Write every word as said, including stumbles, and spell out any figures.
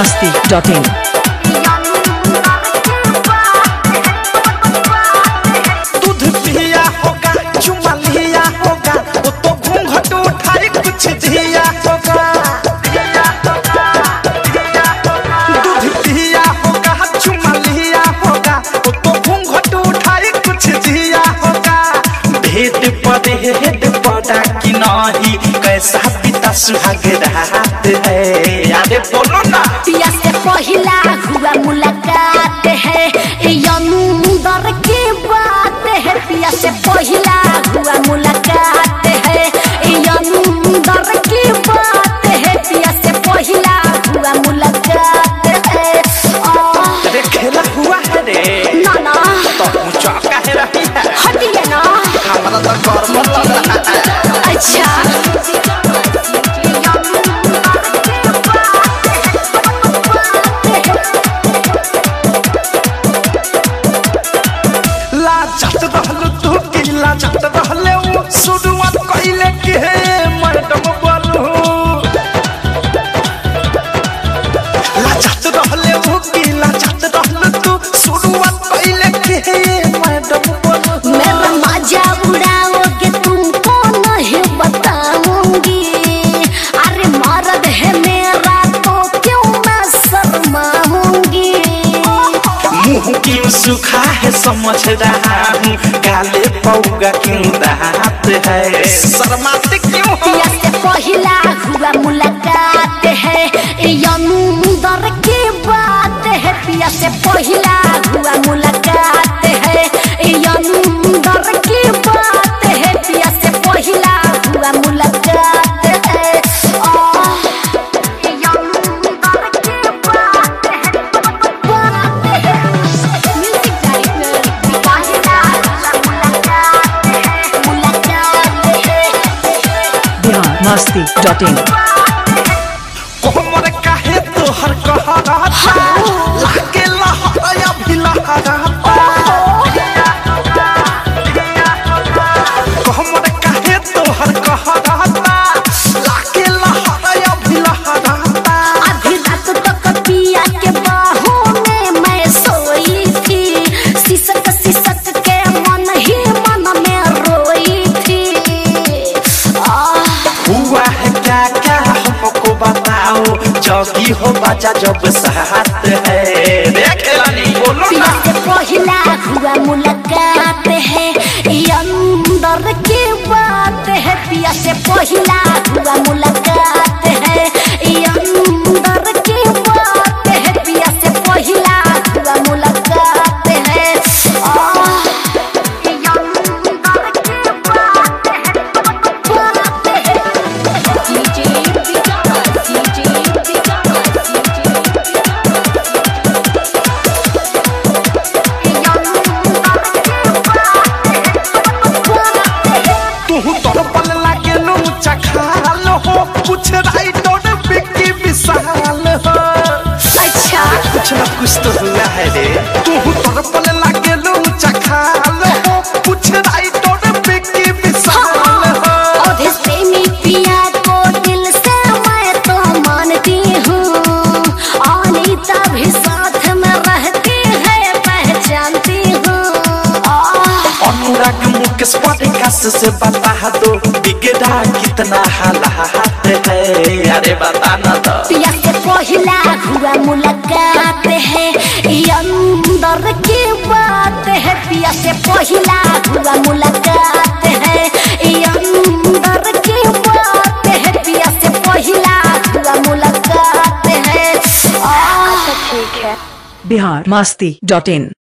मस्ती dot इन। दूध पिया होगा चुमा लिया होगा वो तो घूंघट उठाए कुछ दिया होगा। दूध पिया होगा चुमा लिया होगा वो तो घूंघट उठाए कुछ दिया होगा। भेद पड़े हेड पड़ा कि नहीं कैसा पिता सुहाग रात है। यारे बोलो ना पिया से पहला हुआ मुलाकात है अंदर की बात है। पिया से पहला हुआ मुलाकात है अंदर की बात है। पिया से पहला हुआ मुलाकात है। अरे खेला हुआ है रे ना ना तो ऊंचा कह रही है। हटिए ना हमारा तो गौर लग रहा है। अच्छा लाजत रहलू तू की लाजत रहले वो शुरुआत कइले के मैडम बोलू। लाजत रहले वो की लाजत रहलू तू शुरुआत कइले के मैडम बोलू। मेरा मजा उड़ाओगे तुमको नहीं बताऊंगी। अरे मर्द है मेरा तो क्यों मैं शर्माऊंगी। मुंह क्यों सूखा है समझ रहा हूँ गाले पौगा क्यों दांत है। शर्माते क्यों हो? पिया से पहला हुआ मुलाकात है अंदर की बात है। पिया से पहला हुआ मुलाकात है अंदर की बात है। पिया से पहला हुआ मुलाकात है बिहार मस्ती डॉट इन। कोमर काहे तोहर कहरा लागे लहरा भी लहरा। कोमर काहे तोहर कहरा लागे लहरा भी लहरा। आधी रात तक पिया के बाहों में मैं सोई थी। सिसक सिसक के मन ही मन में रोई थी। आह हुआ है क्या क्या हमको बताओ जगी हो बचा जब साथ है। देख रानी बोलो पिया ना से पहला हुआ मुलाकात है अंदर की बात है। पिया से पहला हुआ मुलाकात है अंदर की बात है। पिया से पहला हुआ मुलाकात है आह तू तो पल लागे नो चखाल हो कुछ राइट और बिक्की विशाल हो। अच्छा कुछ ना कुछ तो हुआ है रे। तू तो पल लागे नो चखाल हो कुछ राइट और बिक्की विशाल हो। औधे प्रेमी पिया को दिल से मैं तो मानती हूँ। अनीता भी साथ में रहती है पहचानती हूँ। आह अनुराग मुकेश पॉडकास्ट से बता दो बिगड़ा कितना हालात है। अरे बता ना तो पिया से पहला हुआ मुलाकात है अंदर की बात है। पिया से पहला हुआ मुलाकात है अंदर की बात है। पिया से पहला हुआ मुलाकात है आह ठीक है। बिहार मस्ती डॉट इन।